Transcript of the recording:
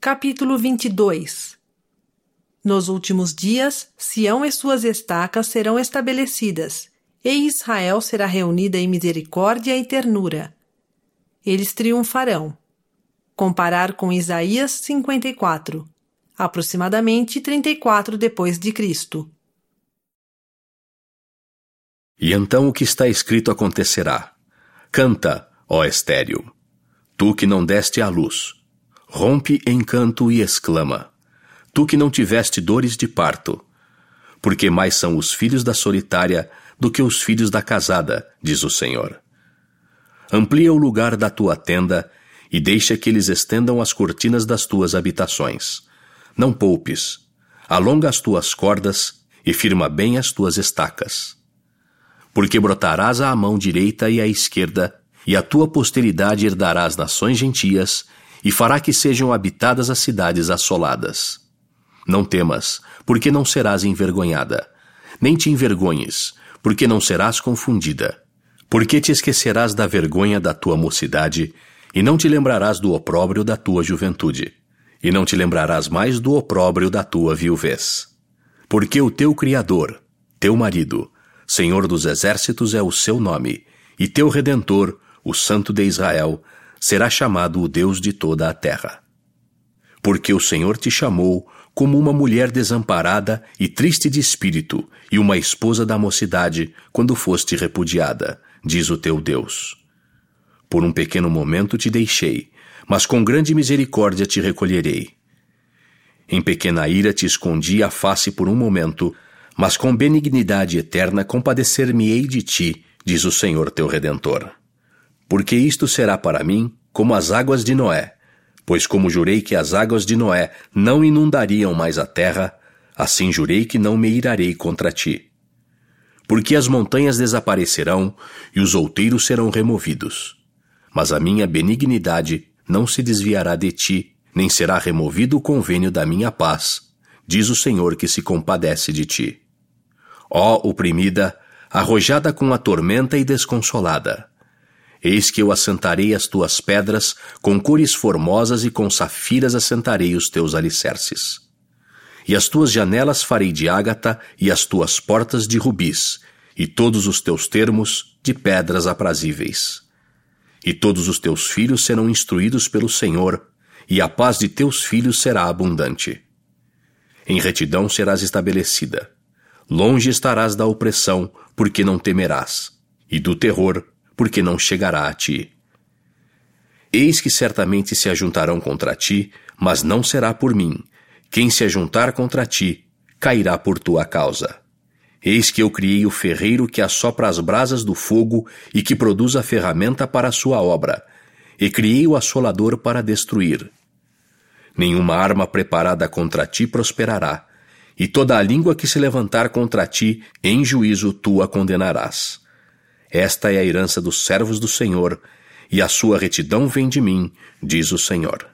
Capítulo 22. Nos últimos dias, Sião e suas estacas serão estabelecidas, e Israel será reunida em misericórdia e ternura. Eles triunfarão. Comparar com Isaías 54, aproximadamente 34 depois de Cristo. E então o que está escrito acontecerá. Canta, ó estéril, tu que não deste à luz. Rompe em canto e exclama, tu que não tiveste dores de parto. Porque mais são os filhos da solitária do que os filhos da casada, diz o Senhor. Amplia o lugar da tua tenda e deixa que eles estendam as cortinas das tuas habitações. Não poupes, alonga as tuas cordas e firma bem as tuas estacas. Porque brotarás à mão direita e à esquerda, e a tua posteridade herdará as nações gentias, e fará que sejam habitadas as cidades assoladas. Não temas, porque não serás envergonhada, nem te envergonhes, porque não serás confundida. Porque te esquecerás da vergonha da tua mocidade, e não te lembrarás do opróbrio da tua juventude, e não te lembrarás mais do opróbrio da tua viuvez. Porque o teu Criador, teu marido, Senhor dos exércitos é o seu nome, e teu Redentor, o Santo de Israel, será chamado o Deus de toda a terra. Porque o Senhor te chamou como uma mulher desamparada e triste de espírito, e uma esposa da mocidade, quando foste repudiada, diz o teu Deus. Por um pequeno momento te deixei, mas com grande misericórdia te recolherei. Em pequena ira te escondi a face por um momento, mas com benignidade eterna compadecer-me-ei de ti, diz o Senhor teu Redentor. Porque isto será para mim como as águas de Noé, pois como jurei que as águas de Noé não inundariam mais a terra, assim jurei que não me irarei contra ti. Porque as montanhas desaparecerão e os outeiros serão removidos. Mas a minha benignidade não se desviará de ti, nem será removido o convênio da minha paz, diz o Senhor que se compadece de ti. Ó oprimida, arrojada com a tormenta e desconsolada, eis que eu assentarei as tuas pedras, com cores formosas e com safiras assentarei os teus alicerces. E as tuas janelas farei de ágata e as tuas portas de rubis, e todos os teus termos de pedras aprazíveis. E todos os teus filhos serão instruídos pelo Senhor, e a paz de teus filhos será abundante. Em retidão serás estabelecida. Longe estarás da opressão, porque não temerás, e do terror, porque não chegará a ti. Eis que certamente se ajuntarão contra ti, mas não será por mim. Quem se ajuntar contra ti, cairá por tua causa. Eis que eu criei o ferreiro que assopra as brasas do fogo e que produz a ferramenta para a sua obra, e criei o assolador para destruir. Nenhuma arma preparada contra ti prosperará, e toda a língua que se levantar contra ti, em juízo tu a condenarás. Esta é a herança dos servos do Senhor, e a sua retidão vem de mim, diz o Senhor.